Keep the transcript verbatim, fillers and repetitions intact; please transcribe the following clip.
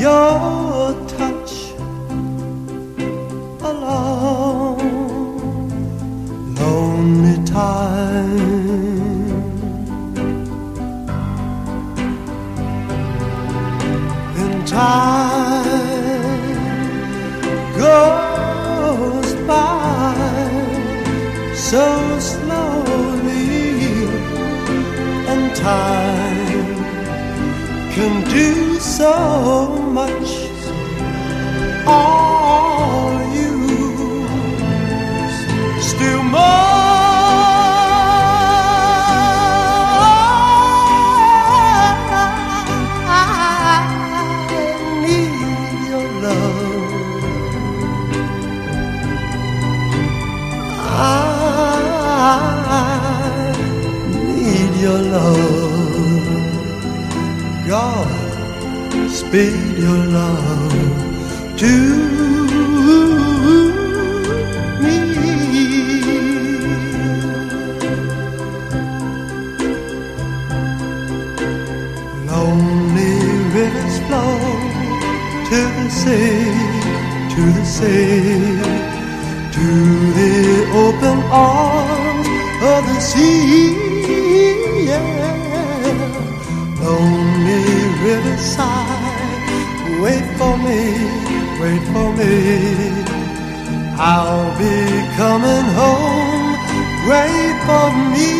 your touch alone. Lonely time, and time goes by so slowly, and time can do so much. All you still more. I need your love. I need your love. God, speed your love to me. Lonely rivers flow to the sea, to the sea, to the open arms of the sea. Yeah. Lonely riverside, wait for me, wait for me. I'll be coming home, wait for me.